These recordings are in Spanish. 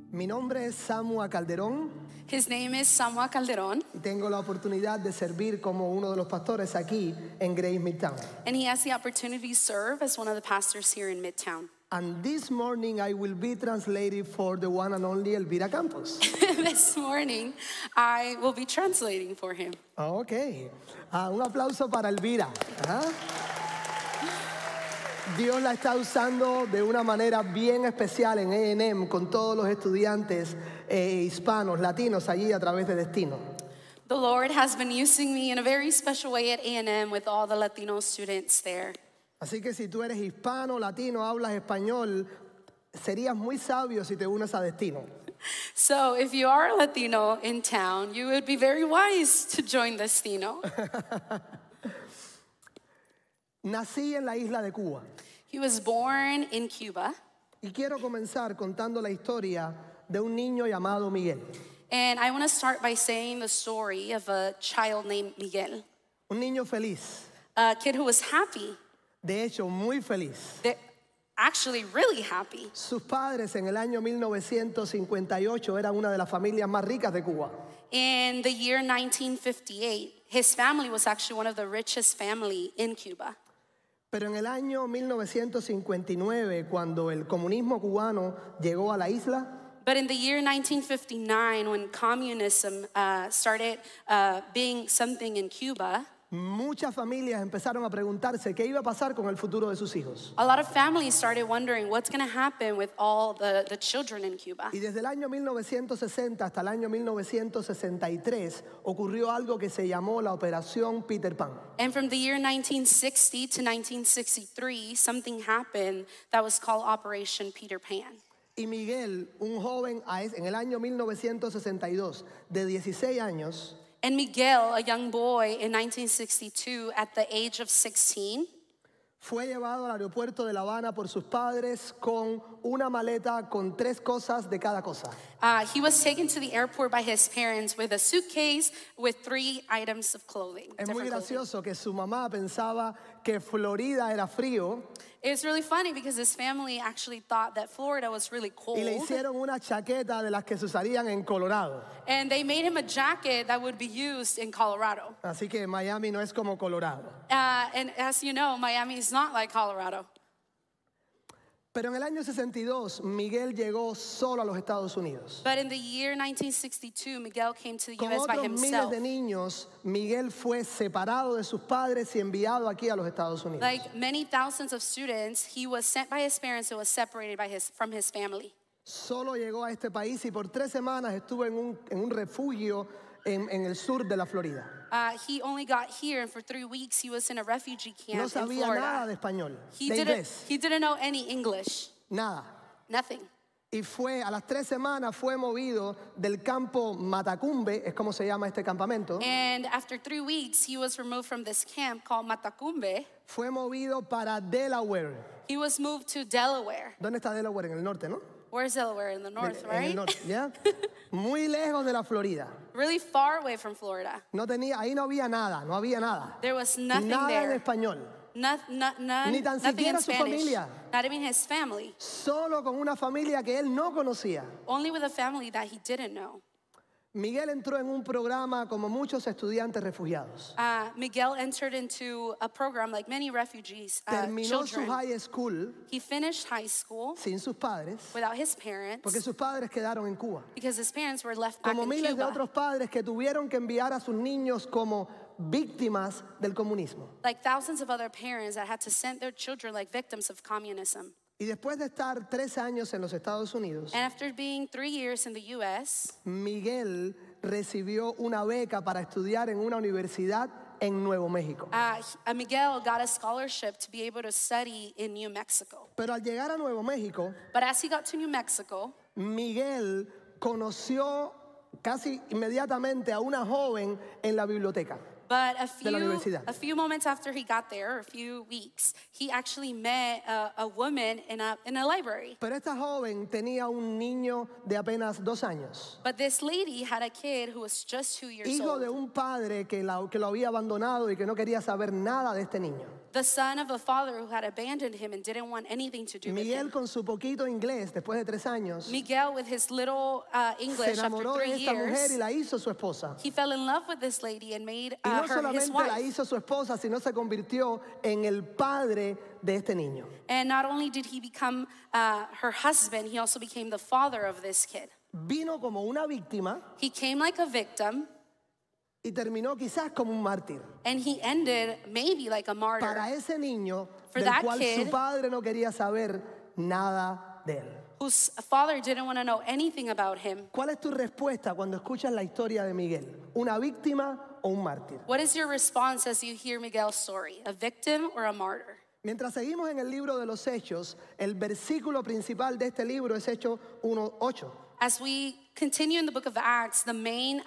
Mi nombre es Samuel Calderón His name is Samuel Calderon, y tengo la oportunidad de servir como uno de los pastores aquí en Grace Midtown. and he has the opportunity to serve as one of the pastors here in Midtown. And this morning I will be translating for the one and only Elvira Campos. This morning, I will be translating for him. Ok. Un aplauso para Elvira. Ajá. Dios la está usando de una manera bien especial en A&M con todos los estudiantes hispanos, latinos allí a través de Destino. The Lord has been using me in a very special way at A&M with all the Latino students there. Así que si tú eres hispano, latino, hablas español, serías muy sabio si te unes a Destino. So if you are a Latino in town, you would be very wise to join Destino. Nací en la isla de Cuba He was born in Cuba, y quiero comenzar contando la historia de un niño llamado Miguel. and I want to start by saying the story of a child named Miguel, Un niño feliz, a kid who was happy, de hecho muy feliz. actually really happy. Sus padres en el año 1958 eran una de las familias más ricas de Cuba. In the year 1958, his family was actually one of the richest family in Cuba. Pero en el año 1959, cuando el comunismo cubano llegó a la isla, But in the year 1959, when communism started being something in Cuba, muchas familias empezaron a preguntarse qué iba a pasar con el futuro de sus hijos. a lot of families started wondering what's going to happen with all the children in Cuba. Y desde el año 1960 hasta el año 1963 ocurrió algo que se llamó la Operación Peter Pan. And from the year 1960 to 1963, something happened that was called Operation Peter Pan. Y Miguel, un joven en el año 1962 de 16 años, And Miguel, a young boy in 1962 at the age of 16, fue llevado al aeropuerto de La Habana por sus padres con una maleta con 3 cosas de cada cosa. he was taken to the airport by his parents with a suitcase with 3 items of clothing. Es muy different clothing. gracioso que su mamá pensaba que Florida era frío It's really funny because his family actually thought that Florida was really cold. y le hicieron una chaqueta de las que se usarían en Colorado. And they made him a jacket that would be used in Colorado. Así que Miami no es como Colorado. And as you know, Miami is not like Colorado. Pero en el año 62, Miguel llegó solo a los Estados Unidos. But in the year 1962, Miguel came to the Con U.S. by otros miles himself. de niños, Miguel fue separado de sus padres y enviado aquí a los Estados Unidos. Like many thousands of students, he was sent by his parents and was separated from his family. Solo llegó a este país y por 3 semanas estuvo en un refugio en el sur de la Florida. He only got here, and for 3 weeks he was in a refugee camp No in sabía nada Florida. de español, He de didn't, inglés, he didn't know any English, nada. nothing. Y a las 3 semanas fue movido del campo Matacumbe, es como se llama este campamento, And after 3 weeks, he was removed from this camp called Matacumbe. fue movido para Delaware. He was moved to Delaware. ¿Dónde está Delaware? En el norte, ¿no? Where's Delaware? In the north, En el right? norte, ¿ya? Muy lejos de la Florida. Really far away from Florida. Ahí no había nada, no había nada. There was nothing Nada en there. español. None, Ni tan nothing siquiera in su Spanish. familia. Not even his family. Solo con una familia que él no conocía. Only with a family that he didn't know. Miguel entró en un programa como muchos estudiantes refugiados. Miguel entered into a program like many refugees, Terminó su children. high school He finished high school sin sus padres, without his parents porque sus padres quedaron en Cuba. because his parents were left back Como in miles de Cuba. otros padres que tuvieron que enviar a sus niños como víctimas del comunismo. Like thousands of other parents that had to send their children like victims of communism. Y después de estar 3 años en los Estados Unidos, And after being 3 years in the U.S., Miguel recibió una beca para estudiar en una universidad en Nuevo México. Miguel got a scholarship to be able to study in New Mexico. Pero al llegar a Nuevo México, But as he got to New Mexico, Miguel conoció casi inmediatamente a una joven en la biblioteca. But de la universidad. a few moments after he got there, or a few weeks, he actually met a woman in a library. Pero esta joven tenía un niño de apenas 2 años, But this lady had a kid who was just 2 years hijo de old. un padre que lo había abandonado y que no quería saber nada de este niño. The son of a father who had abandoned him and didn't want anything to do with Miguel, him. con su poquito inglés, después de 3 años, Miguel, with his little se English after enamoró 3 de esta mujer y years, la hizo su esposa. he fell in love with this lady and made Y no her his solamente la wife. hizo su esposa, sino se convirtió en el padre de este niño. And not only did he become her husband, he also became the father of this kid. Vino como una víctima He came like a victim, y terminó quizás como un mártir and he ended maybe like a martyr para ese niño For del that cual kid, su padre no quería saber nada de él. whose father didn't want to know anything about him. ¿Cuál es tu respuesta cuando escuchas la historia de Miguel? ¿Una víctima o un mártir? What is your response as you hear Miguel's story? A victim or a martyr? Mientras seguimos en el libro de los Hechos, el versículo principal de este libro es Hechos 1:8. As we continue in the book of Acts, the main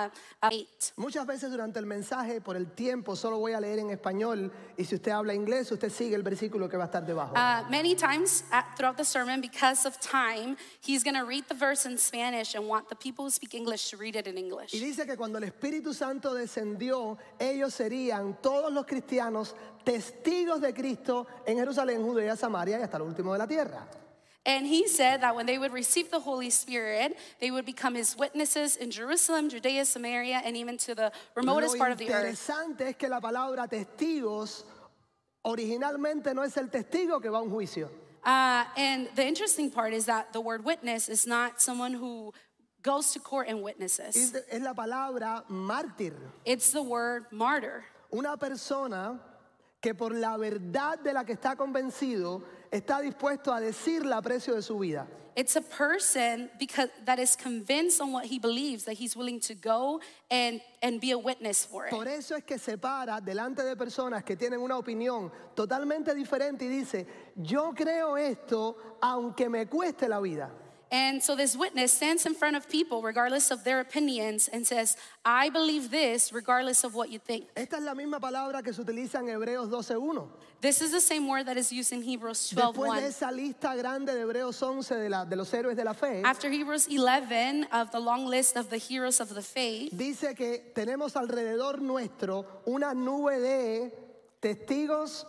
8. Muchas veces durante el mensaje, por el tiempo, solo voy a leer en español y si usted habla inglés, usted sigue el versículo que va a estar debajo. Many times throughout the sermon, because of time, he's going to read the verse in Spanish and want the people who speak English to read it in English. Y dice que cuando el Espíritu Santo descendió, ellos serían, todos los cristianos, testigos de Cristo en Jerusalén, Judea, Samaria y hasta lo último de la tierra. And he said that when they would receive the Holy Spirit, they would become his witnesses in Jerusalem, Judea, Samaria, and even to the remotest part of the Lo earth. interesante es que la palabra testigos originalmente no es el testigo que va a un juicio. And the interesting part is that the word witness is not someone who goes to court and witnesses. Es la palabra mártir. It's the word martyr. Una persona que por la verdad de la que está convencido está dispuesto a decirla a precio de su vida. It's a person that is convinced on what he believes, that he's willing to go and be a witness for it. Por eso es que se para delante de personas que tienen una opinión totalmente diferente y dice, yo creo esto aunque me cueste la vida. And so this witness stands in front of people regardless of their opinions and says, I believe this regardless of what you think. Esta es la misma palabra que se utiliza en Hebreos 12:1. This is the same word that is used in Hebrews Después de 12:1. esa lista grande de Hebreos 11 de los héroes de la fe, After Hebrews 11 of the long list of the heroes of the faith, dice que tenemos alrededor nuestro una nube de testigos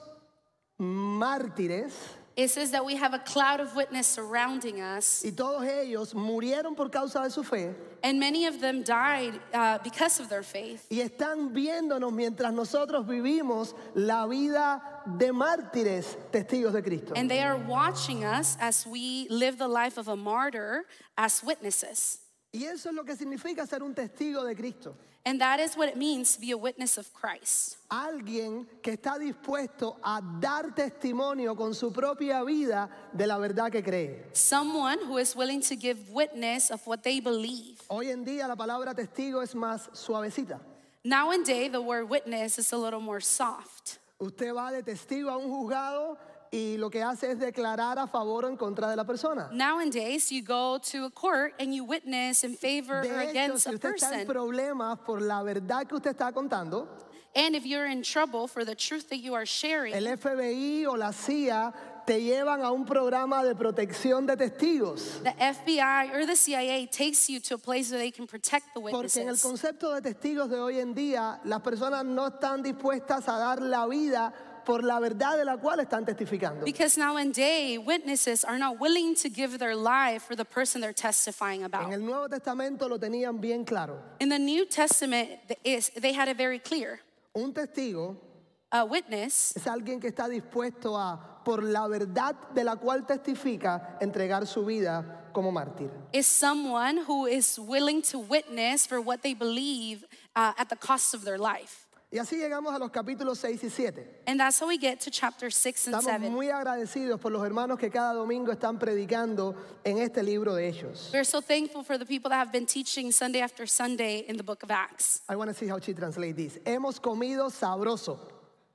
mártires it says that we have a cloud of witness surrounding us, y todos ellos murieron por causa de su fe and many of them died because of their faith. y están viéndonos mientras nosotros vivimos la vida de mártires testigos de Cristo. And they are watching us as we live the life of a martyr as witnesses. Y eso es lo que significa ser un testigo de Cristo. And that is what it means to be a witness of Christ. Alguien que está dispuesto a dar testimonio con su propia vida de la verdad que cree. Someone who is willing to give witness of what they believe. Hoy en día la palabra testigo es más suavecita. Nowadays, the word witness is a little more soft. Usted va de testigo a un juzgado y lo que hace es declarar a favor o en contra de la persona. Nowadays, you go to a court and you witness in favor or De hecho, against si a usted está en person. problemas por la verdad que usted está contando, And if you're in trouble for the truth that you are sharing, el FBI o la CIA te llevan a un programa de protección de testigos. the FBI or the CIA takes you to a place where they can protect the Porque en el witnesses. concepto de testigos de hoy en día, las personas no están dispuestas a dar la vida por la verdad de la cual están testificando. Because nowadays, witnesses are not willing to give their life for the person they're testifying En about. el Nuevo Testamento lo tenían bien claro. In the New Testament, they had it very clear. Un testigo A witness es alguien que está dispuesto a, por la verdad de la cual testifica, entregar su vida como mártir. is someone who is willing to witness for what they believe at the cost of their life. Y así llegamos a los capítulos 6 y 7. And that's how we get to chapter 6 and Estamos 7. muy agradecidos por los hermanos que cada domingo están predicando en este libro de Hechos. We're so thankful for the people that have been teaching Sunday after Sunday in the book of Acts. I want to see how she translates this. Hemos comido sabroso.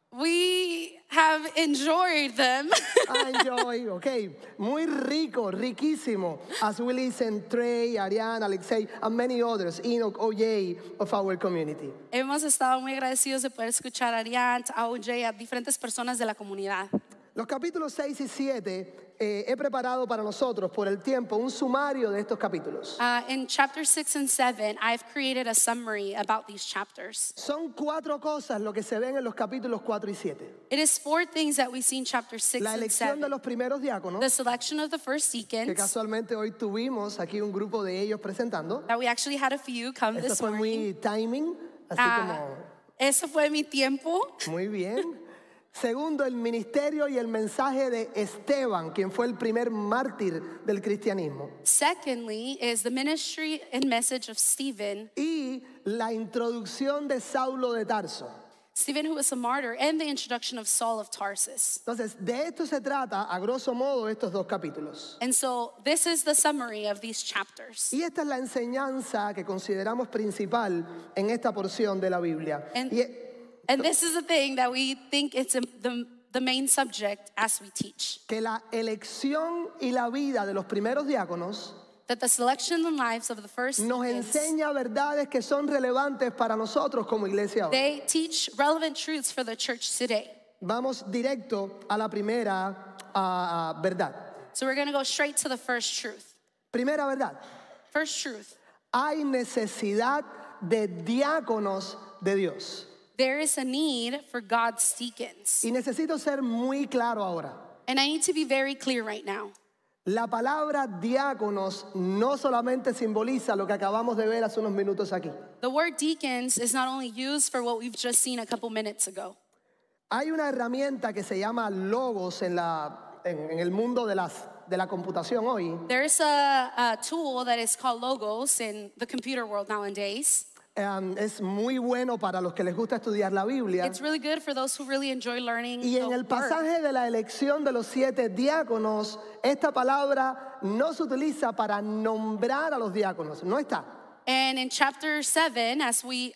We have enjoyed them. Enjoy, ok. Muy rico, riquísimo. As we listen, Trey, Ariane, Alexei, and many others, Enoch, OJ, of our community. Hemos estado muy agradecidos de poder escuchar a Ariane, a OJ, a diferentes personas de la comunidad. Los capítulos 6 y 7 he preparado para nosotros por el tiempo un sumario de estos capítulos. In chapter 6 and 7, I've created a summary about these chapters. Son 4 cosas lo que se ven en los capítulos 4 y 7. It is 4 things that we see in chapter 6 La and elección 7. de los primeros diáconos, The selection of the first que deacons, casualmente hoy tuvimos aquí un grupo de ellos presentando. that we actually had a few come Esto this fue morning. muy timing, así como Eso fue mi tiempo. muy bien. Segundo, el ministerio y el mensaje de Esteban, quien fue el primer mártir del cristianismo. Secondly is the ministry and message of Stephen. Y la introducción de Saulo de Tarso. Stephen, who was a martyr, and the introduction of Saul of Tarsus. Entonces, de esto se trata, a grosso modo, estos 2 capítulos. And so this is the summary of these chapters. Y esta es la enseñanza que consideramos principal en esta porción de la Biblia. And this is the thing that we think it's the main subject as we teach. Que la elección y la vida de los primeros diáconos That the selection and lives of the first nos deacons, enseña verdades que son relevantes para nosotros como iglesia hoy. they teach relevant truths for the church today. Vamos directo a la primera verdad. So we're going to go straight to the first truth. Primera verdad. First truth. Hay necesidad de diáconos de Dios. There is a need for God's deacons. Y necesito ser muy claro ahora. And I need to be very clear right now. La palabra diáconos no solamente simboliza lo que acabamos de ver hace unos minutos aquí. The word deacons is not only used for what we've just seen a couple minutes ago. Hay una herramienta que se llama logos en el mundo de la computación hoy. There's a tool that is called Logos in the computer world nowadays. Es muy bueno para los que les gusta estudiar la Biblia. It's really good for those who really enjoy learning Y en the el word. pasaje de la elección de los 7 diáconos, esta palabra no se utiliza para nombrar a los diáconos, no está. And in chapter 7, as we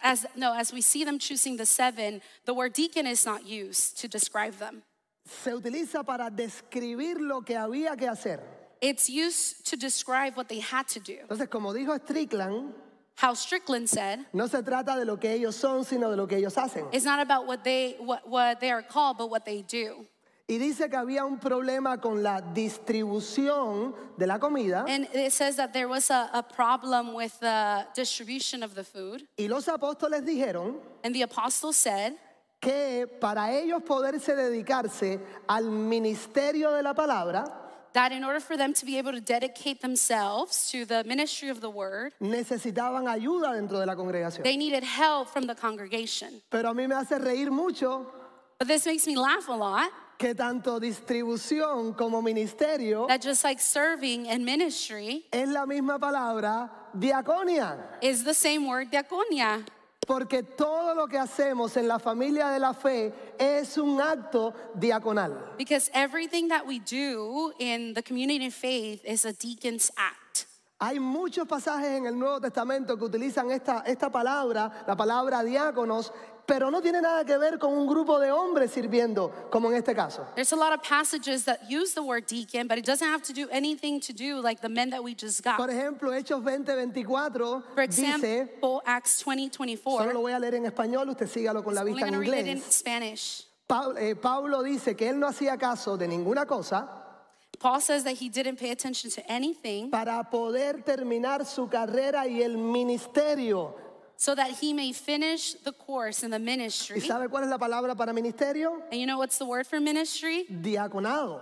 see them choosing the 7, the word deacon is not used to describe them. Se utiliza para describir lo que había que hacer. It's used to describe what they had to do. Entonces, como dijo Strickland, How Strickland said, no se trata de lo que ellos son, sino de lo que ellos hacen. it's not about what they are called, but what they do. Y dice que había un problema con la distribución de la comida. And it says that there was a problem with the distribution of the food. Y los apóstoles dijeron And the apostle said que para ellos poderse dedicarse al ministerio de la palabra, that in order for them to be able to dedicate themselves to the ministry of the word, necesitaban ayuda dentro de la congregación. they needed help from the congregation. Pero a mí me hace reír mucho But this makes me laugh a lot, que tanto distribución como ministerio that just like serving and ministry es la misma palabra diaconia. is the same word, diaconia. Porque todo lo que hacemos en la familia de la fe es un acto diaconal. Because everything that we do in the community of faith is a deacon's act. Hay muchos pasajes en el Nuevo Testamento que utilizan esta palabra, la palabra diáconos, pero no tiene nada que ver con un grupo de hombres sirviendo, como en este caso. There's a lot of passages that use the word deacon, but it doesn't have to do anything to do like the men that we just got. Por ejemplo, Hechos 20:24 For dice, example, Acts solo 20:24. lo voy a leer en español, usted sígalo con la I'm only vista en going to read it in inglés. Spanish. Pablo dice que él no hacía caso de ninguna cosa Paul says that he didn't pay attention to anything para poder terminar su carrera y el ministerio. so that he may finish the course in the ¿Y ministry. sabe cuál es la palabra para ministerio? And you know what's the word for ministry? Diaconado.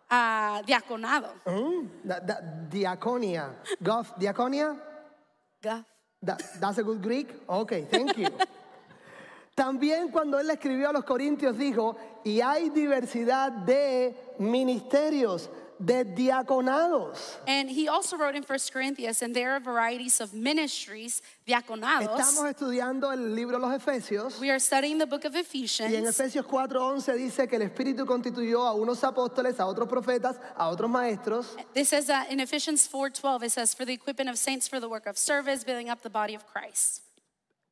Diaconado. Diaconia. Diaconia? Guff. That's a good Greek? Okay, thank you. También cuando él le escribió a los Corintios dijo, y hay diversidad de ministerios, de diaconados. And he also wrote in 1 Corinthians, and there are varieties of ministries, diaconados. Estamos estudiando el libro de los Efesios. We are studying the book of Y en Ephesians. Efesios 4:11 dice que el Espíritu constituyó a unos apóstoles, a otros profetas, a otros maestros. This says that in Ephesians 4:12, it says, for the equipping of saints for the work of service, building up the body of Christ.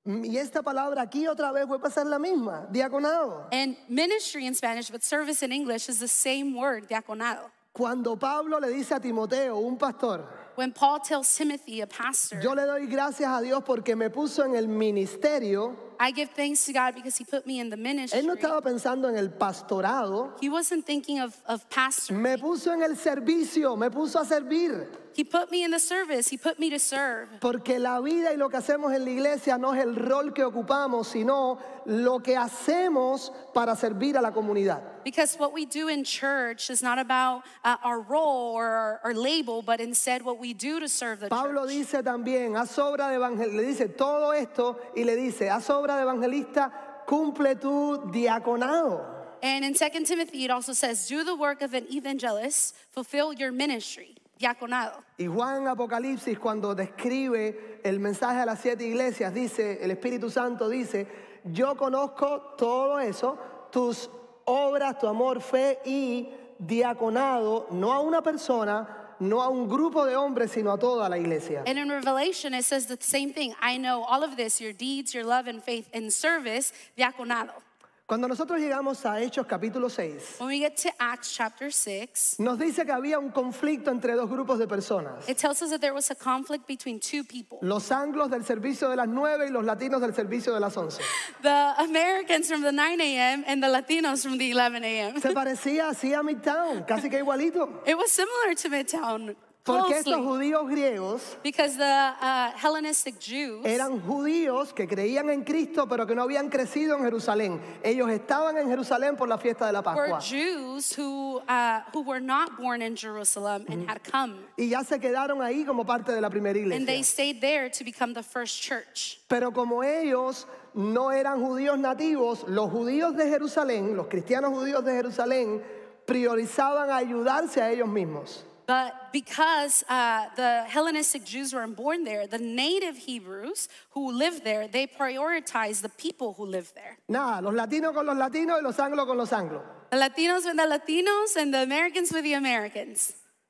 Y esta palabra aquí otra vez vuelve a ser la misma, diaconado. And ministry in Spanish, but service in English is the same word, diaconado. Cuando Pablo le dice a Timoteo, un pastor, When Paul tells Timothy, a pastor, yo le doy gracias a Dios porque me puso en el ministerio. I give thanks to God because he put me in the ministry. Él no estaba pensando en el pastorado, He wasn't thinking of pastor. me puso en el servicio, me puso a servir. He put me in the service. He put me to serve. Porque la vida y lo que hacemos en la iglesia no es el rol que ocupamos, sino lo que hacemos para servir a la comunidad. Because what we do in church is not about our role or our label, but instead what we do to serve the Pablo church. dice también, haz obra de evangelista, le dice todo esto y le dice, haz obra de evangelista, cumple tu diaconado. And in 2 Timothy, it also says, do the work of an evangelist, fulfill your ministry, diaconado. Y Juan Apocalipsis, cuando describe el mensaje a las 7 iglesias, dice, el Espíritu Santo dice, yo conozco todo eso, tus obras, tu amor, fe y diaconado, no a una persona, no a un grupo de hombres, sino a toda la iglesia. And in Revelation, it says the same thing. I know all of this, your deeds, your love and faith and service, diaconado. Cuando nosotros llegamos a Hechos capítulo 6, When we get to Acts chapter 6, nos dice que había un conflicto entre dos grupos de personas. it tells us that there was a conflict between two people. Los anglos del servicio de las 9 y los latinos del servicio de las 11. The Americans from the 9 a.m. and the Latinos from the 11 a.m. Se parecía así a Midtown, casi que igualito. It was similar to Midtown, Porque estos closely, judíos griegos because the Hellenistic Jews eran judíos que creían en Cristo, pero que no habían crecido en Jerusalén. Ellos estaban en Jerusalén por la fiesta de la were Pascua. Jews who were not born in Jerusalem and had come. Y ya se quedaron ahí como parte de la primera And they iglesia. stayed there to become the first church. Pero como ellos no eran judíos nativos, los judíos de Jerusalén, los cristianos judíos de Jerusalén, priorizaban ayudarse a ellos mismos. But because the Hellenistic Jews weren't born there, the native Hebrews who lived there, they prioritized the people who lived there. Nada, los latinos con los latinos y los anglos con los anglos. The Latinos with the Latinos and the Americans with the Americans.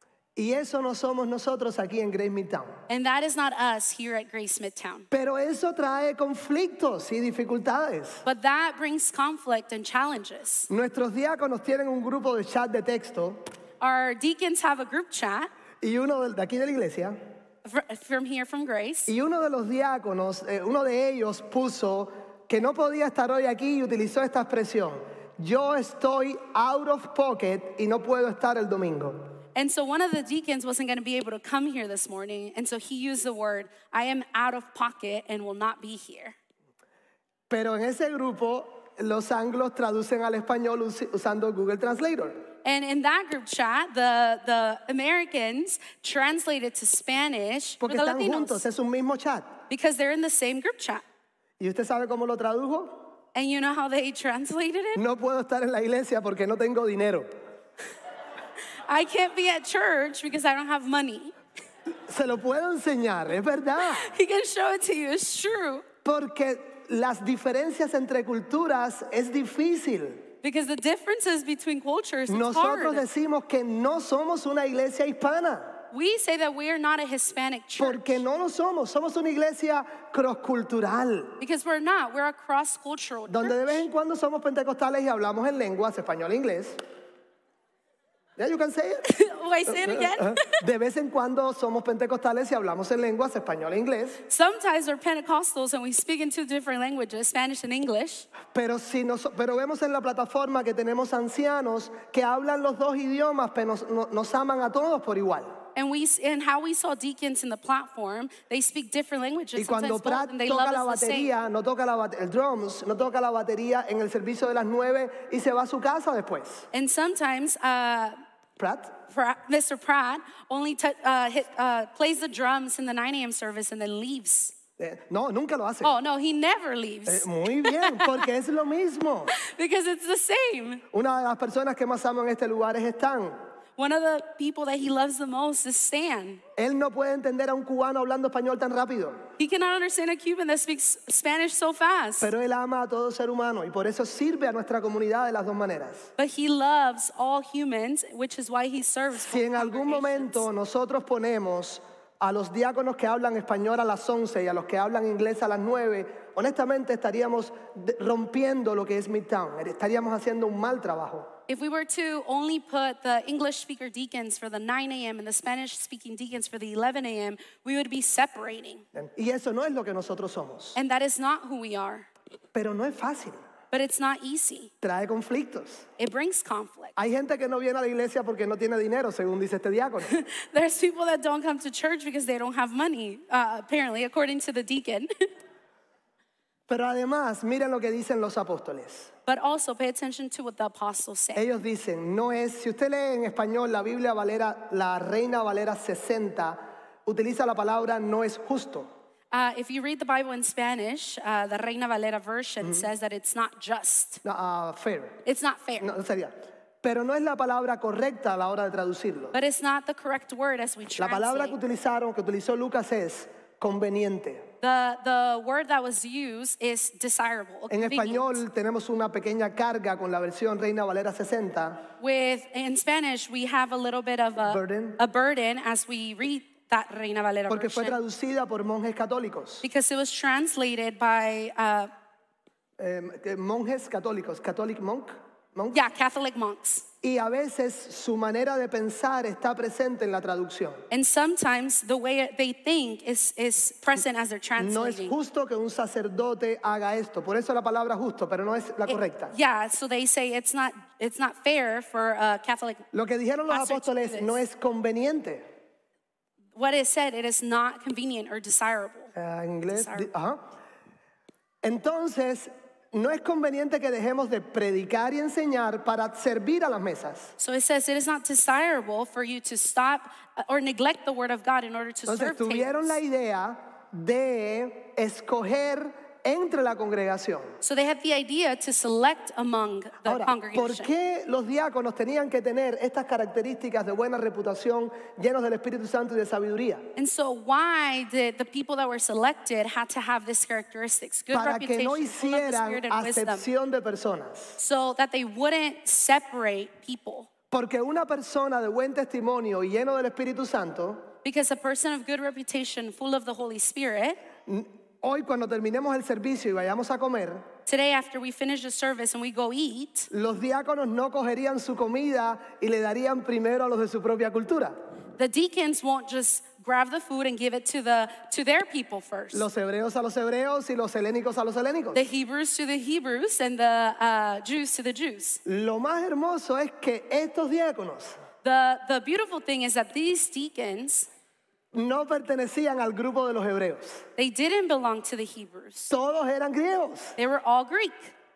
Y eso no somos nosotros aquí en Grace Midtown. And that is not us here at Grace Midtown. Pero eso trae conflictos y dificultades. But that brings conflict and challenges. Nuestros diáconos tienen un grupo de chat de texto Our deacons have a group chat y uno de aquí de la iglesia, from here from Grace. y uno de los diáconos, uno de ellos puso que no podía estar hoy aquí y utilizó esta expresión: yo estoy out of pocket y no puedo estar el domingo. And so one of the deacons wasn't going to be able to come here this morning. And so he used the word, I am out of pocket and will not be here. Pero en ese grupo los anglos traducen al español usando Google Translator. And in that group chat, the Americans translated to Spanish for Porque the están Latinos juntos, es un mismo chat. because they're in the same group chat. ¿Y usted sabe cómo lo tradujo? And you know how they translated it? No puedo estar en la iglesia porque no tengo dinero. I can't be at church because I don't have money. Se lo puedo enseñar, es verdad. He can show it to you, it's true. Porque las diferencias entre culturas es difícil. Because the differences between cultures, it's Nosotros hard. decimos que no somos una iglesia hispana. We say that we are not a Hispanic church. Porque no lo somos. Somos una iglesia cross-cultural. Because we're not. We're a cross-cultural Donde de vez church. en cuando somos pentecostales y hablamos en lenguas, español e inglés. Yeah, you can say it. Wait, say it again. De vez en cuando somos pentecostales y hablamos en lenguas, español e inglés. Sometimes we're Pentecostals and we speak in two different languages, Spanish and English. Pero vemos en la plataforma que tenemos ancianos que hablan los dos idiomas, pero nos aman a todos por igual. And how we saw deacons in the platform, they speak different languages, Y cuando sometimes both, Pratt and they toca love la us the same. batería, no toca el drums, no toca la batería en el servicio de las 9 y se va a su casa después. And sometimes Pratt, Mr. Pratt only plays the drums in the 9 a.m. service and then leaves. no, nunca lo hace. Oh, no, he never leaves Muy bien, porque es lo mismo. because it's the same. Una de las personas que más amo en este lugar es Stan. One of the people that he loves the most is Stan. Él no puede entender a un cubano hablando español tan rápido, He cannot understand a Cuban that speaks Spanish so fast. pero él ama a todo ser humano y por eso sirve a nuestra comunidad de las dos maneras. But he loves all humans, which is why he serves Si en both algún congregations. momento nosotros ponemos a los diáconos que hablan español a las 11 y a los que hablan inglés a las 9, honestamente estaríamos rompiendo lo que es Midtown. Estaríamos haciendo un mal trabajo. If we were to only put the English speaker deacons for the 9 a.m. and the Spanish speaking deacons for the 11 a.m., we would be separating. Y eso no es lo que nosotros somos. And that is not who we are. Pero no es fácil. But it's not easy. Trae conflictos. It brings conflict. Hay gente que no viene a la iglesia porque no tiene dinero, según dice este diácono. There's people that don't come to church because they don't have money, apparently, according to the deacon. Pero además, miren lo que dicen los apóstoles. But also pay attention to what the apostles say. Ellos dicen, no es, si usted lee en español la Biblia Valera, la Reina Valera 60, utiliza la palabra no es justo. If you read the Bible in Spanish, the Reina Valera version says that it's not just. Fair. It's not fair. No, sería. Pero no es la palabra correcta a la hora de traducirlo. But it's not the correct word as we La palabra translate. que utilizó Lucas es conveniente. The word that was used is desirable. En convenient. español tenemos una pequeña carga con la versión Reina Valera 60. In Spanish, we have a little bit of a burden as we read that Reina Valera Porque fue version. traducida por monjes católicos. Because it was translated by, Monjes católicos, Catholic monk. Catholic monks. Y a veces su manera de pensar está presente en la traducción. And sometimes the way they think is present as they're No es translating. justo que un sacerdote haga esto. Por eso la palabra justo, pero no es la correcta. So they say it's not fair for a Catholic. Lo que dijeron los pastor to do apóstoles this. no es conveniente. What is said, it is not convenient or desirable. En inglés. Desirable. Ajá. Entonces, no es conveniente que dejemos de predicar y enseñar para servir a las mesas. So it says it is not desirable for you to stop or neglect the word of God in order to Entonces, serve tuvieron tables. la idea de escoger entre la congregación. So they had the idea to select among the Ahora, ¿por congregation. qué los diáconos tenían que tener estas características de buena reputación, llenos del Espíritu Santo y de sabiduría? And so why did the people that were selected had to have these characteristics? Good Para que reputation, no full of the hicieran Spirit and wisdom. acepción de personas. So that they wouldn't separate people. Porque una persona de buen testimonio y lleno del Espíritu Santo, Because a person of good reputation, full of the Holy Spirit, hoy cuando terminemos el servicio y vayamos a comer, today after we finish the service and we go eat, los diáconos no cogerían su comida y le darían primero a los de su propia cultura. the deacons won't just grab the food and give it to their people first. Los hebreos a los hebreos y los helénicos a los helénicos. The Hebrews to the Hebrews and the Jews to the Jews. Lo más hermoso es que estos diáconos The beautiful thing is that these deacons, no pertenecían al grupo de los hebreos. they didn't belong to the Hebrews. Todos eran griegos. They were all Greek.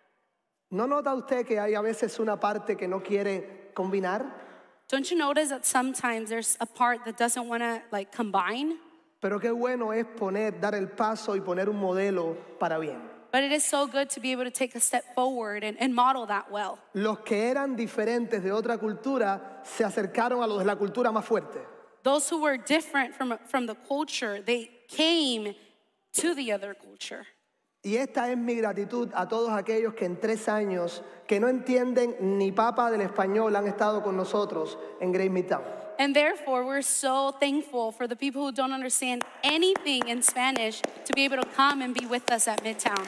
¿No nota usted que hay a veces una parte que no quiere combinar? Don't you notice that sometimes there's a part that doesn't want to combine? Pero qué bueno es dar el paso y poner un modelo para bien. But it is so good to be able to take a step forward and model that well. Los que eran diferentes de otra cultura se acercaron a los de la cultura más fuerte. Those who were different from the culture, they came to the other culture. Y esta es mi gratitud a todos aquellos que en 3 años, que no entienden ni papa del español, han estado con nosotros en Great Midtown. And therefore, we're so thankful for the people who don't understand anything in Spanish to be able to come and be with us at Midtown.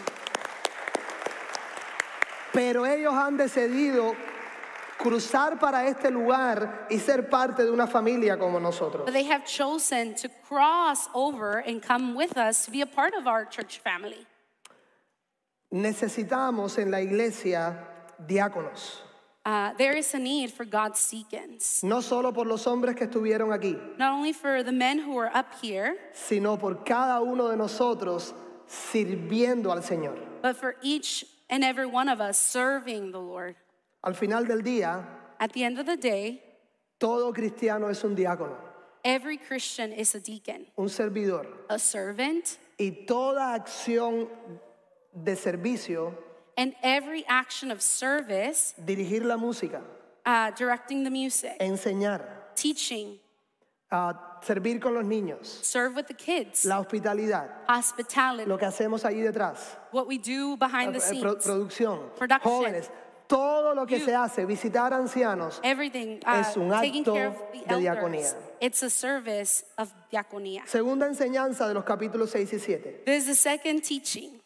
Pero ellos han decidido cruzar para este lugar y ser parte de una familia como nosotros. But they have chosen to cross over and come with us to be a part of our church family. Necesitamos en la iglesia diáconos, There is a need for God's deacons, no solo por los hombres que estuvieron aquí, not only for the men who are up here, sino por cada uno de nosotros sirviendo al Señor. but for each and every one of us serving the Lord. Al final del día, At the end of the day, todo cristiano es un diácono, every Christian is a deacon, un servidor. a servant, Y toda acción de servicio, and every action of service, dirigir la música, directing the music, enseñar, teaching, servir con los niños, serve with the kids, la hospitalidad, hospitality, lo que hacemos allí detrás, what we do behind the scenes, producción, Production. jóvenes, Todo lo que se hace, visitar ancianos, everything, es un taking acto care of the de diaconía. elders, it's a service of diaconia. Segunda enseñanza de los capítulos 6 y 7. There's the second teaching.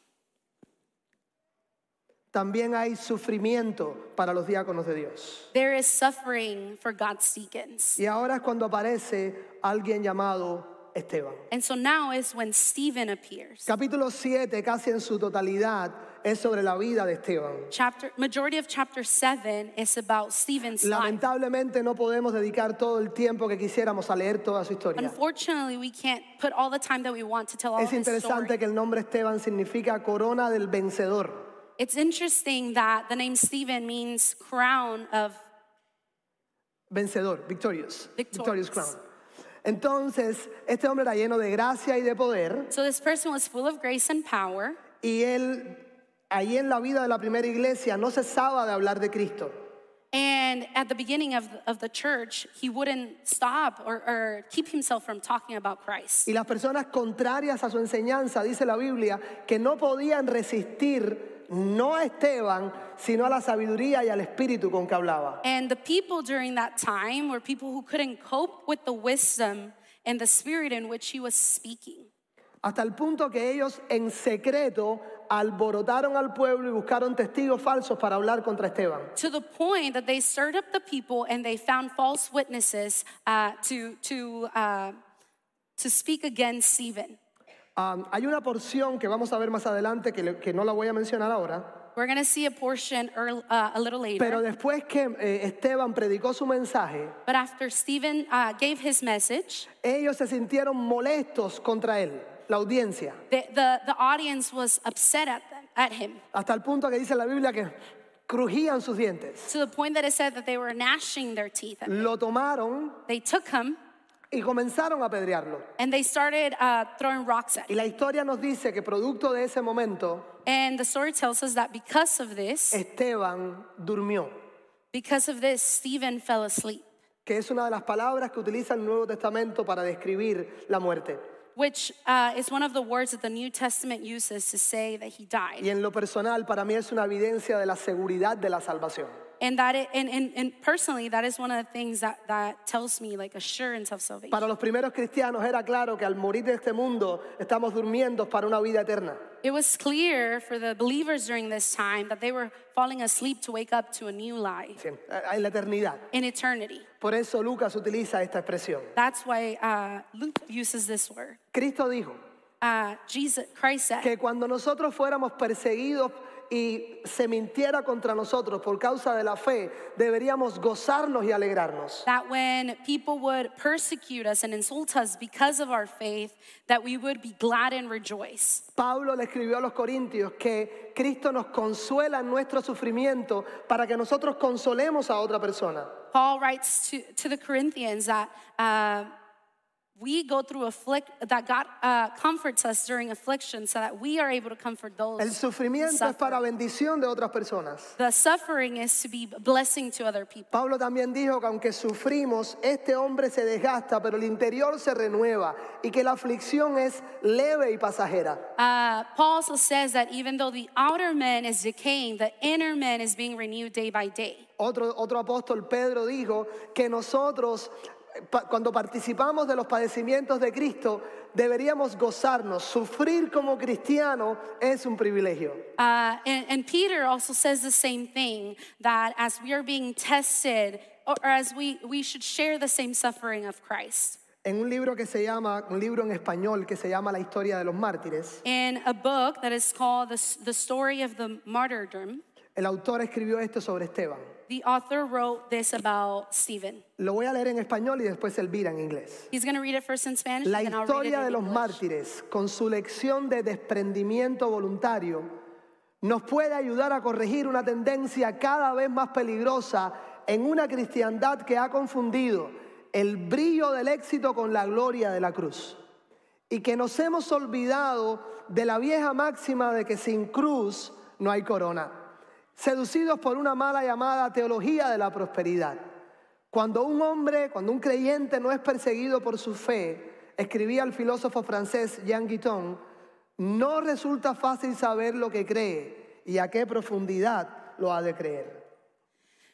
También hay sufrimiento para los diáconos de Dios. There is suffering for God's deacons. Y ahora es cuando aparece alguien llamado Esteban. And so now is when Stephen appears. Capítulo 7, casi en su totalidad, es sobre la vida de Esteban. Majority of chapter 7 is about Stephen's life. Lamentablemente no podemos dedicar todo el tiempo que quisiéramos a leer toda su historia. Unfortunately, we can't put all the time that we want to tell all Es of his interesante story. que el nombre Esteban significa corona del vencedor. It's interesting that the name Stephen means crown of Vencedor, victorious. Victorious. Crown. Entonces, este hombre era lleno de gracia y de poder. So this person was full of grace and power. Y él, ahí en la vida de la primera iglesia, no cesaba de hablar de Cristo. And at the beginning of the church, he wouldn't stop or keep himself from talking about Christ. Y las personas contrarias a su enseñanza, dice la Biblia, que no podían resistir no a Esteban, sino a la sabiduría y al espíritu con que hablaba. And the people during that time were people who couldn't cope with the wisdom and the spirit in which he was speaking. Hasta el punto que ellos en secreto alborotaron al pueblo y buscaron testigos falsos para hablar contra Esteban. To the point that they stirred up the people and they found false witnesses to speak against Stephen. Hay una porción que vamos a ver más adelante que no la voy a mencionar ahora. We're going to see a portion a little later. Pero después que Esteban predicó su mensaje, But after Stephen gave his message, ellos se sintieron molestos contra él, la audiencia. the audience was upset at him. Hasta el punto que dice la Biblia que crujían sus dientes. To the point that it said that they were gnashing their teeth at him. Lo tomaron They took him y comenzaron a apedrearlo. and they started throwing rocks at Y him. la historia nos dice que producto de ese momento, And the story tells us that because of this, Esteban durmió, Stephen fell asleep, que es una de las palabras que utiliza el Nuevo Testamento para describir la muerte. which is one of the words that the New Testament uses to say that he died. Y en lo personal, para mí es una evidencia de la seguridad de la salvación. And and personally, that is one of the things that tells me like assurance of salvation. Para los primeros cristianos era claro que al morir de este mundo estamos durmiendo para una vida eterna. It was clear for the believers during this time that they were falling asleep to wake up to a new life Sí, en la eternidad. in eternity. Por eso Lucas utiliza esta expresión. That's why Luke uses this word. Cristo dijo Christ said que cuando nosotros fuéramos perseguidos y se mintiera contra nosotros por causa de la fe, deberíamos gozarnos y alegrarnos. that when people would persecute us and insult us because of our faith, that we would be glad and rejoice. Pablo le escribió a los corintios que Cristo nos consuela en nuestro sufrimiento para que nosotros consolemos a otra persona. Paul writes to the Corinthians that we go through that God comforts us during affliction so that we are able to comfort those El who sufrimiento es suffer. para bendición de otras personas. The suffering is to be a blessing to other people. Pablo también dijo que aunque sufrimos, este hombre se desgasta, pero el interior se renueva y que la aflicción es leve y pasajera. Paul also says that even though the outer man is decaying, the inner man is being renewed day by day. Otro apóstol, Pedro, dijo que nosotros, cuando participamos de los padecimientos de Cristo, deberíamos gozarnos. Sufrir como cristiano es un privilegio. And Peter also says the same thing, that as we are being tested, or as we should share the same suffering of Christ. En un libro en español que se llama La historia de los mártires, In a book that is called The Story of the Martyrdom, el autor escribió esto sobre Esteban. the author wrote this about Stephen. Lo voy a leer en español y después Elvira en inglés. He's going to read it first in Spanish, La and then I'll read it historia de in los English. mártires, con su lección de desprendimiento voluntario, nos puede ayudar a corregir una tendencia cada vez más peligrosa en una cristiandad que ha confundido el brillo del éxito con la gloria de la cruz. Y que nos hemos olvidado de la vieja máxima de que sin cruz no hay corona. Seducidos por una mala llamada teología de la prosperidad. Cuando un creyente no es perseguido por su fe, escribía el filósofo francés Jean Guiton, no resulta fácil saber lo que cree y a qué profundidad lo ha de creer.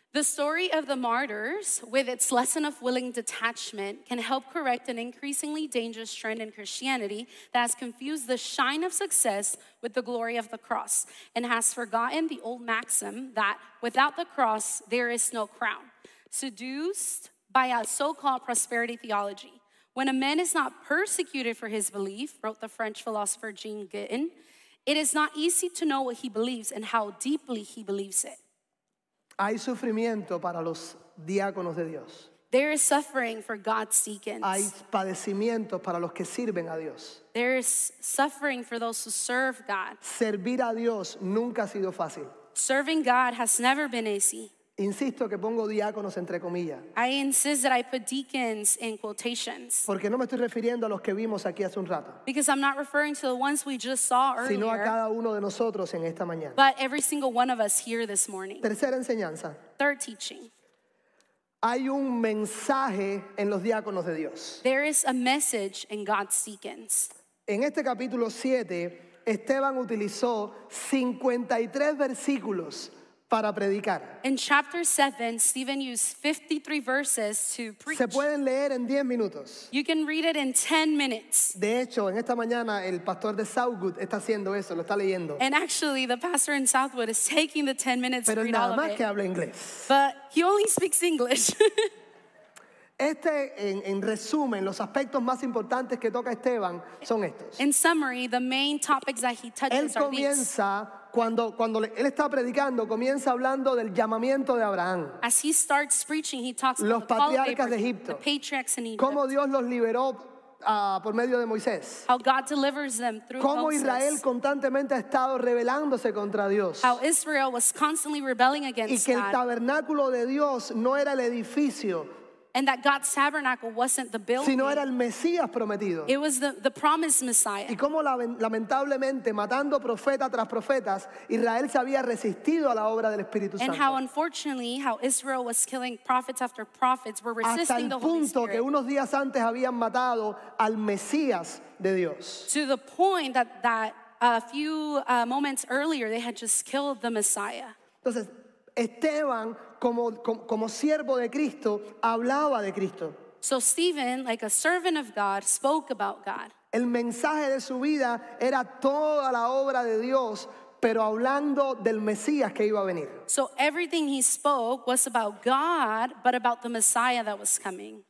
The story of the martyrs, with its lesson of willing detachment, can help correct an increasingly dangerous trend in Christianity that has confused the shine of success with the glory of the cross and has forgotten the old maxim that without the cross, there is no crown. Seduced by a so-called prosperity theology, when a man is not persecuted for his belief, wrote the French philosopher Jean Guétin, it is not easy to know what he believes and how deeply he believes it. Hay sufrimiento para los diáconos de Dios. There is suffering for God's deacons. Hay padecimientos para los que sirven a Dios. There is suffering for those who serve God. Servir a Dios nunca ha sido fácil. Serving God has never been easy. Insisto que pongo diáconos entre comillas, I insist that I put deacons in quotations porque no me estoy refiriendo a los que vimos aquí hace un rato, because I'm not referring to the ones we just saw sino a earlier, cada uno de nosotros en esta mañana. but every single one of us here this morning. Tercera enseñanza. Third teaching. Hay un mensaje en los diáconos de Dios. There is a message in God's deacons. En este capítulo 7, Esteban utilizó 53 versículos para predicar. In chapter 7, Stephen used 53 verses to preach. Se pueden leer en 10 minutos. You can read it in 10 minutes. De hecho, en esta mañana el pastor de Southwood está haciendo eso, lo está leyendo. And actually, the pastor in Southwood is taking the 10 minutes to Pero él read all nada of más it. que habla inglés. But he only speaks English. En resumen, los aspectos más importantes que toca Esteban son estos. In summary, the main topics that he Él touches are these. comienza, cuando él está predicando, comienza hablando del llamamiento de Abraham. As he starts preaching, he talks Los about the call of patriarcas de Abraham, Egipto. the patriarchs in Egypt, Cómo Dios los liberó por medio de Moisés. how God delivers them through Cómo Israel Moses, constantemente ha estado rebelándose contra Dios. how Israel was constantly rebelling Y against que el God, tabernáculo de Dios no era el edificio, and that God's tabernacle wasn't the building, sino era el Mesías prometido. it was the promised Messiah. Y cómo lamentablemente, matando profeta tras profetas, Israel se había resistido a la obra del Espíritu And how Santo. unfortunately, how Israel was killing prophets after prophets, were Hasta resisting el the Holy punto que Spirit. unos días antes habían matado al Mesías de Dios. To the point that a few moments earlier, they had just killed the Messiah. Entonces, Esteban, como siervo de Cristo, hablaba de Cristo. So Stephen, like a servant of God, spoke about God. El mensaje de su vida era toda la obra de Dios, pero hablando del Mesías que iba a venir. So everything he spoke was about God, but about the Messiah that was coming.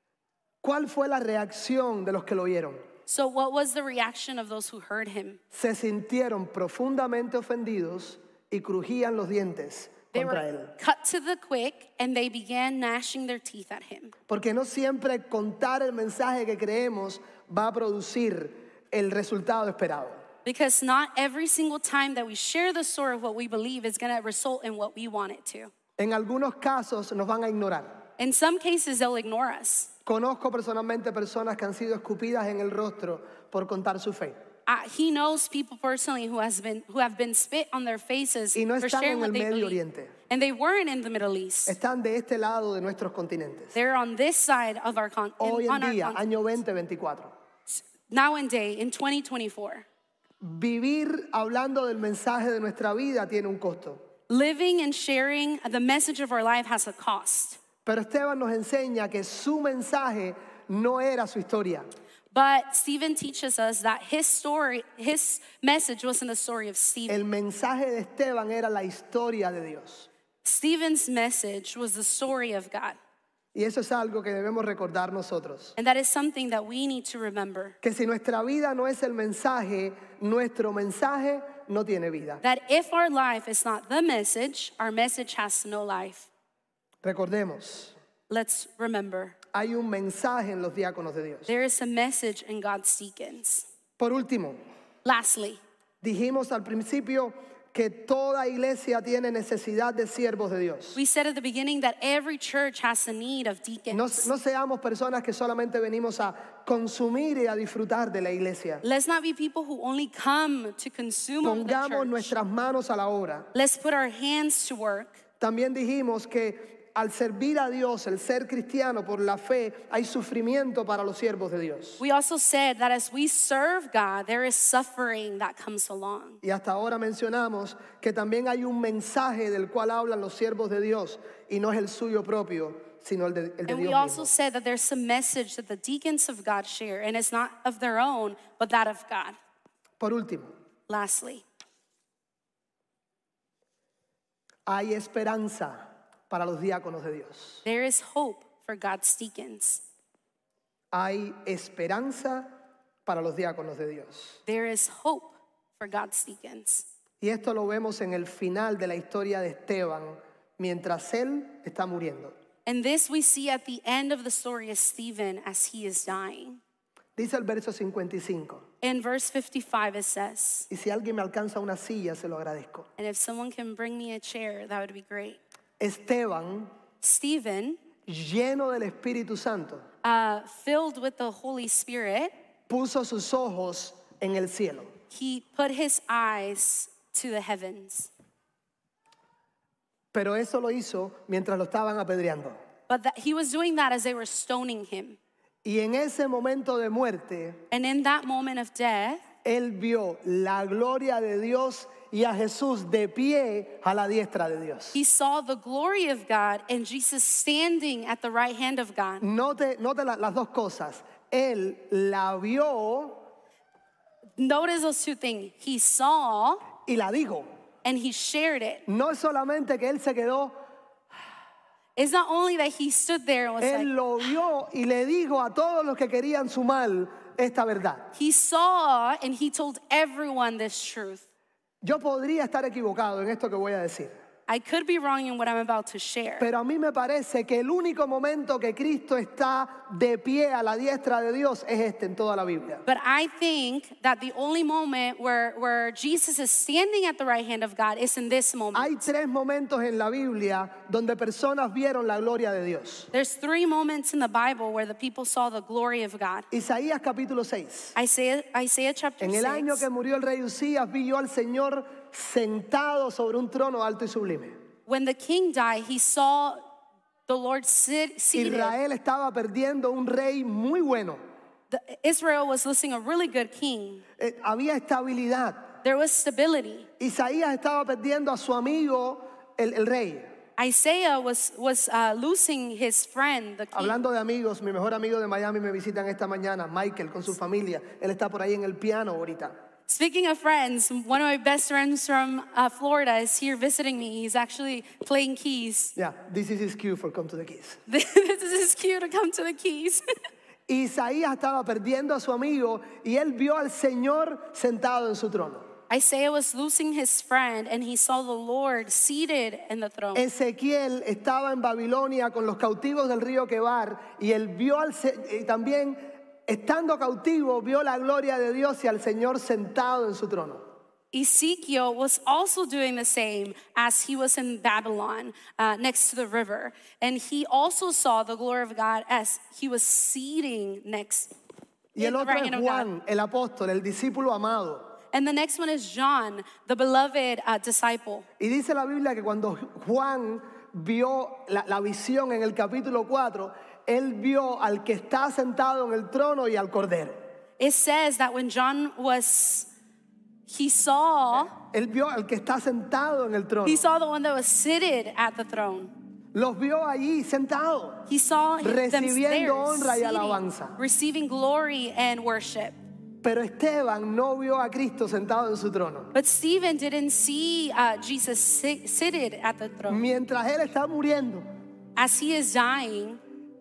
¿Cuál fue la reacción de los que lo oyeron? So what was the reaction of those who heard him? Se sintieron profundamente ofendidos y crujían los dientes They contra were él. cut to the quick, and they began gnashing their teeth at him. Porque no siempre contar el mensaje que creemos va a producir el resultado esperado. Because not every single time that we share the story of what we believe is going to result in what we want it to. En algunos casos nos van a ignorar. In some cases, they'll ignore us. Conozco personalmente personas que han sido escupidas en el rostro por contar su fe. He knows people personally who have been spit on their faces Y no for están sharing en what el they Medio believe. Oriente. And they weren't in the Middle East. Están de este lado de nuestros continentes. They're on this side of our Hoy en on our día, continent. año 2024. Now and day, in 2024. Vivir hablando del mensaje de nuestra vida tiene un costo. Living and sharing the message of our life has a cost. Pero Esteban nos enseña que su mensaje no era su historia. But Stephen teaches us that his message wasn't the story of Stephen. El mensaje de Esteban era la historia de Dios. Stephen's message was the story of God. Y eso es algo que debemos recordar nosotros. And that is something that we need to remember. Que si nuestra vida no es el mensaje, nuestro mensaje no tiene vida. That if our life is not the message, our message has no life. Recordemos, Let's remember. hay un mensaje en los diáconos de Dios. There is a message in God's deacons. Por último, Lastly, dijimos al principio que toda iglesia tiene necesidad de siervos de Dios. we said at the beginning that every church has a need of deacons. No seamos personas que solamente venimos a consumir y a disfrutar de la iglesia. Let's not be people who only come to consume of the Pongamos church. nuestras manos a la obra. Let's put our hands to work. También dijimos que al servir a Dios, el ser cristiano por la fe, hay sufrimiento para los siervos de Dios. We also said that as we serve God, there is suffering that comes along. Y hasta ahora mencionamos que también hay un mensaje del cual hablan los siervos de Dios y no es el suyo propio, sino el de And we Dios also mismo. said that there's some message that the deacons of God share, and it's not of their own, but that of God. Por último, Lastly, hay esperanza para los diáconos de Dios. there is hope for God's deacons. Hay esperanza para los diáconos de Dios. There is hope for God's deacons. Y esto lo vemos en el final de la historia de Esteban, mientras él está muriendo. And this we see at the end of the story of Stephen as he is dying. Dice el verso 55. In verse 55 it says, Y si alguien me alcanza una silla, se lo agradezco. and if someone can bring me a chair, that would be great. Esteban, Stephen, lleno del Espíritu Santo, filled with the Holy Spirit, puso sus ojos en el cielo. he put his eyes to the heavens. Pero eso lo hizo mientras lo estaban apedreando. But he was doing that as they were stoning him. Y en ese momento de muerte, And in that moment of death, él vio la gloria de Dios y a Jesús de pie a la diestra de Dios. he saw the glory of God and Jesus standing at the right hand of God. Note las dos cosas. Él la vio Notice those two things. He saw y la dijo. and he shared it. No es solamente que él se quedó, It's not only that he stood there and was él like, lo vio y le dijo a todos los que querían su mal esta verdad. he saw and he told everyone this truth. Yo podría estar equivocado en esto que voy a decir, I could be wrong in what I'm about to share. pero a mí me parece que el único momento que Cristo está de pie a la diestra de Dios es este en toda la Biblia. But I think that the only moment where Jesus is standing at the right hand of God is in this moment. Hay tres momentos en la Biblia donde personas vieron la gloria de Dios. There's 3 moments in the Bible where the people saw the glory of God. Isaías capítulo 6. Isaiah chapter En el año 6. que murió el rey Usías vi yo al Señor sentado sobre un trono alto y sublime. When the king died, he saw the Lord seated. Israel estaba perdiendo un rey muy bueno. Israel was losing a really good king. Había estabilidad. There was stability. Isaías estaba perdiendo a su amigo el rey. Isaiah was losing his friend, the king. Hablando de amigos, mi mejor amigo de Miami me visitan esta mañana, Michael, con su familia. Él está por ahí en el piano ahorita. Speaking of friends, one of my best friends from Florida is here visiting me. He's actually playing keys. Yeah, this is his cue for Come to the Keys. This is his cue to come to the keys. Isaías estaba perdiendo a su amigo y él vio al Señor sentado en su trono. Isaiah was losing his friend and he saw the Lord seated in the throne. Ezequiel estaba en Babilonia con los cautivos del río Quebar y él vio y también estando cautivo vio la gloria de Dios y al Señor sentado en su trono. Ezekiel was also doing the same as he was in Babylon next to the river. And he also saw the glory of God as he was seating next Y el in the otro right es hand of God. Juan, el apóstol, el discípulo amado. And the next one is John, the beloved disciple. Y dice la Biblia que cuando Juan vio la visión en el capítulo 4, él vio al que está sentado en el trono y al cordero. It says that when John he saw Él vio al que está sentado en el trono. the one that was seated at the throne. Los vio allí sentados, He saw them recibiendo there, honra y seating, alabanza. receiving glory and worship. Pero Esteban no vio a Cristo sentado en su trono. But Stephen didn't see Jesus seated at the throne. Mientras él está muriendo, As he is dying,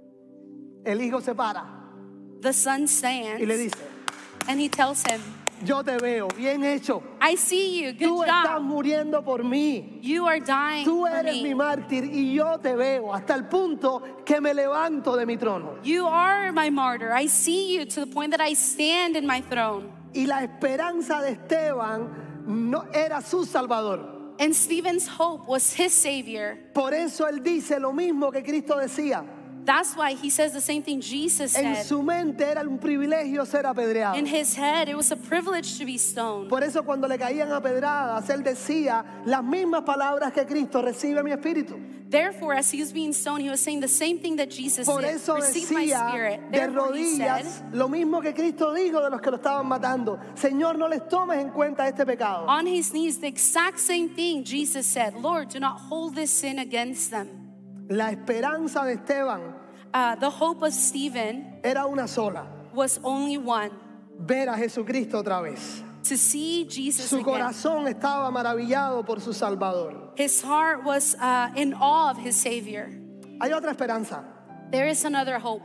el hijo se para the son y le stands dice, and he tells him, yo te veo, bien hecho. I see you, Tú good estás job. muriendo por mí. You are dying Tú for eres mi me. mártir y yo te veo hasta el punto que me levanto de mi trono. You are my martyr. I see you to the point that I stand in my throne. Y la esperanza de Esteban no era su Salvador. And Stephen's hope was his savior. Por eso él dice lo mismo que Cristo decía. That's why he says the same thing Jesus En said. su mente era un privilegio ser apedreado. In his head, it was a privilege to be stoned. Por eso cuando le caían a pedradas, él decía las mismas palabras que Cristo, recibe mi espíritu. Therefore, as he was being stoned, he was saying the same thing that Jesus Por did. eso Receive my decía spirit. de Therefore, he said, rodillas lo mismo que Cristo dijo de los que lo estaban matando. Señor, no les tomes en cuenta este pecado. on his knees, the exact same thing Jesus said, Lord, do not hold this sin against them. La esperanza de Esteban The hope of Stephen era una sola, was only one, ver a Jesucristo otra vez. to see Jesus Su again. corazón estaba maravillado por su Salvador. His heart was in awe of his Savior. Hay otra esperanza, There is another hope,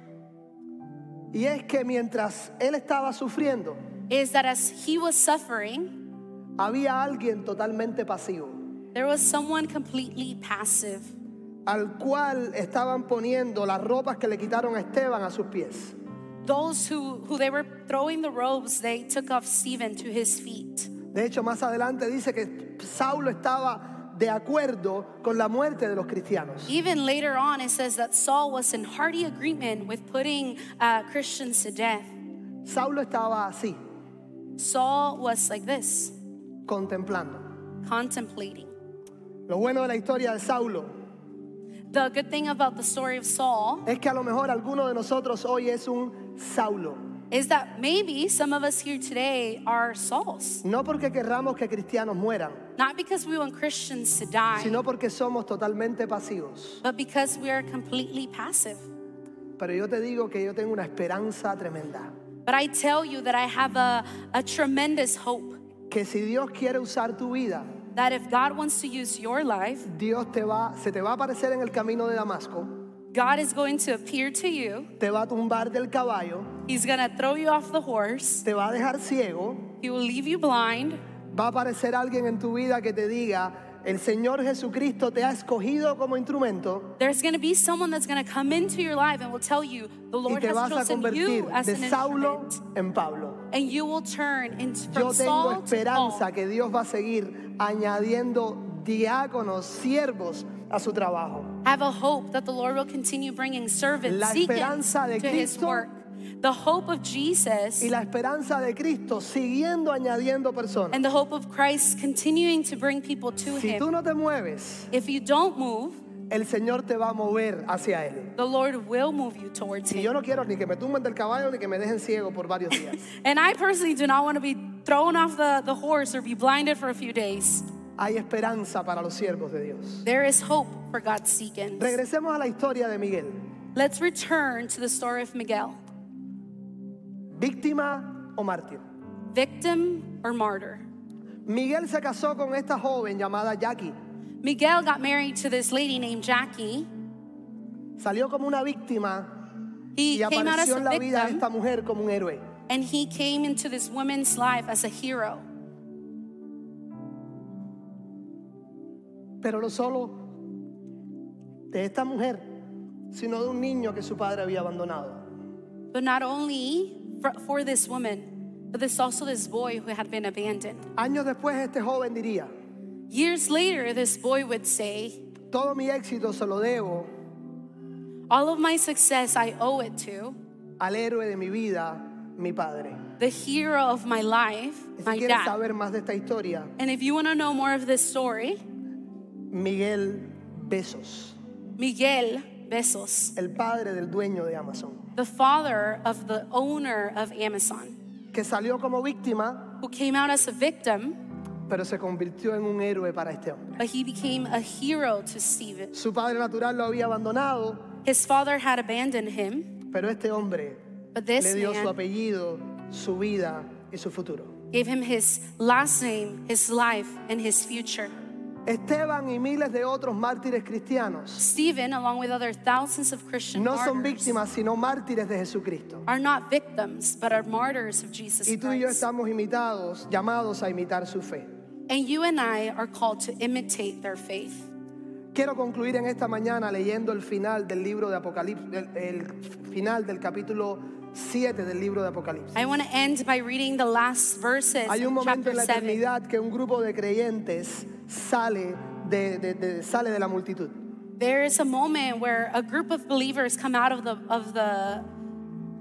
y es que mientras él estaba sufriendo, is that as he was suffering, había alguien totalmente pasivo, there was someone completely passive, al cual estaban poniendo las ropas que le quitaron a Esteban a sus pies. those who they were throwing the robes, they took off Stephen to his feet. De hecho, más adelante dice que Saulo estaba de acuerdo con la muerte de los cristianos. Even later on, it says that Saul was in hearty agreement with putting Christians to death. Saulo estaba así, Saul was like this, contemplando. contemplating. Lo bueno de la historia de Saulo The good thing about the story of Saul es que a lo mejor alguno de nosotros hoy es un Saulo. is that maybe some of us here today are Sauls. No porque querramos que cristianos mueran, Not because we want Christians to die, sino porque somos totalmente pasivos. but because we are completely passive. Pero yo te digo que yo tengo una esperanza tremenda. But I tell you that I have a tremendous hope Que si Dios quiere usar tu vida, that if God wants to use your life, Dios se te va a aparecer en el camino de Damasco, God is going to appear to you. te va a tumbar del caballo, He's going to throw you off the horse. te va a dejar ciego. He will leave you blind. Va a aparecer alguien en tu vida que te diga, el Señor Jesucristo te ha escogido como instrumento There's going to be someone that's going to come into your life and will tell you, the y Lord te has vas a chosen convertir you as de an Saulo instrument. en Pablo. And you will turn into, Yo from tengo Saul to esperanza Paul. que Dios va a seguir añadiendo diáconos, siervos a su trabajo. I have a hope that the Lord will continue bringing servants, La deacons esperanza de to his Cristo work. The hope of Jesus Y la esperanza de Cristo siguiendo añadiendo personas. and the hope of Christ continuing to bring people to Si tú him. no te mueves, If you don't move, el Señor te va a mover hacia Él. the Lord will move you towards Y yo him. no quiero ni que me tumben del caballo ni que me dejen ciego por varios días. And I personally do not want to be thrown off the horse or be blinded for a few days. Hay esperanza para los siervos de Dios. There is hope for God's deacons. Regresemos a la historia de Miguel. Let's return to the story of Miguel. ¿Víctima o mártir? Victim or martyr? Miguel se casó con esta joven llamada Jackie. Miguel got married to this lady named Jackie. Salió como una víctima He y came out as apareció a en la vida de victim, esta mujer como un héroe. and he came into this woman's life as a hero. Pero no solo de esta mujer, sino de un niño que su padre había abandonado. But not only for this woman, but there's also this boy who had been abandoned. Años después este joven diría, Years later, this boy would say, todo mi éxito se lo debo all of my success I owe it to al héroe de mi vida, mi padre. the hero of my life, Y si my quieres dad. saber más de esta historia, And if you want to know more of this story, Miguel Bezos, Miguel Bezos, el padre del dueño de Amazon, the father of the owner of Amazon, que salió como víctima, who came out as a victim, pero se convirtió en un héroe para este hombre. but he became a hero to Stephen. Su padre natural lo había abandonado, His father had abandoned him, pero este hombre but this le dio su man apellido, su vida y su futuro. gave him his last name, his life, and his future. Esteban y miles de otros mártires cristianos Stephen, along with other thousands of Christian no son martyrs, víctimas, sino mártires de Jesucristo. are not victims, but are martyrs of Jesus Y tú y yo Christ. estamos llamados a imitar su fe. And you and I are called to imitate their faith. Quiero concluir en esta mañana leyendo el final del libro de Apocalipsis, el final del capítulo 7 del libro de Apocalipsis. I want to end by reading the last verses Hay un of momento chapter en la 7. eternidad que un grupo de creyentes sale de la multitud. There is a moment where a group of believers come out of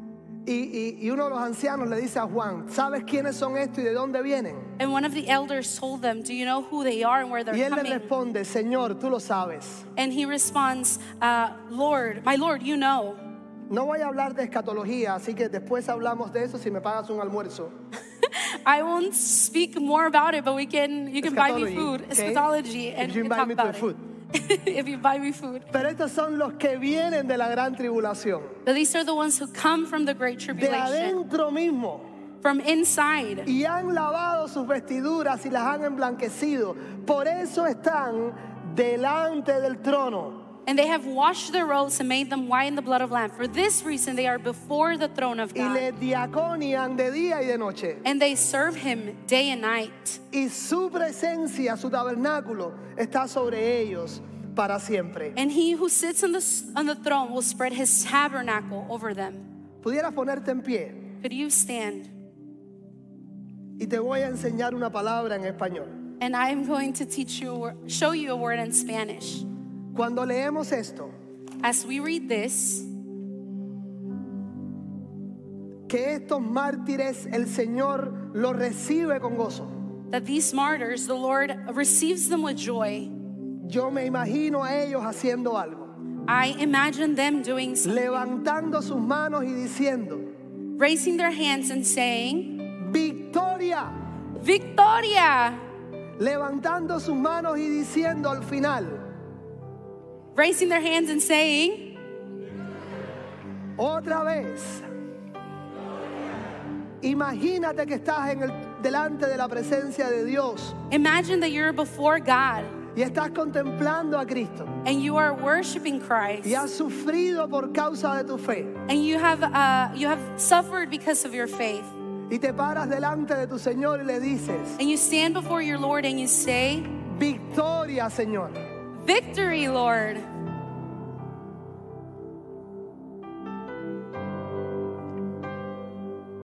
Y uno de los ancianos le dice a Juan, ¿sabes quiénes son estos y de dónde vienen? And one of the elders told them, do you know who they are and where Y they're él le coming? responde, Señor, tú lo sabes. And he responds, Lord, my Lord, you know. No voy a hablar de escatología, así que después hablamos de eso si me pagas un almuerzo. I won't speak more about it, but you can buy me Eschatology, food, okay? eschatology, and If we you can invite talk me to about the food. it. If you buy me food. Pero estos son los que vienen de la gran tribulación. But these are the ones who come from the great De tribulation, adentro mismo. from inside. Y han lavado sus vestiduras y las han emblanquecido. Por eso están delante del trono. And they have washed their robes and made them white in the blood of Lamb. For this reason, they are before the throne of Y God. le diaconian de día y de noche. And they serve him day and night. Y su presencia, su tabernáculo, está sobre ellos para siempre. And he who sits on the throne will spread his tabernacle over them. Pudieras ponerte en pie Could you stand? y te voy a enseñar una palabra en español. And I am going to show you a word in Spanish. Cuando leemos esto, As we read this, que estos mártires el Señor los recibe con gozo. that these martyrs, the Lord receives them with joy. Yo me imagino a ellos haciendo algo, I imagine them doing something, levantando sus manos y diciendo, raising their hands and saying, Victoria, Victoria! levantando sus manos y diciendo al final, Raising their hands and saying, otra vez. Imagínate que estás delante de la presencia de Dios imagine that you're before God y estás contemplando a Cristo and you are worshiping Christ. y has sufrido por causa de tu fe And you have suffered because of your faith. y te paras delante de tu Señor y le dices, And you stand before your Lord and you say, Victoria, Señor. Victory, Lord.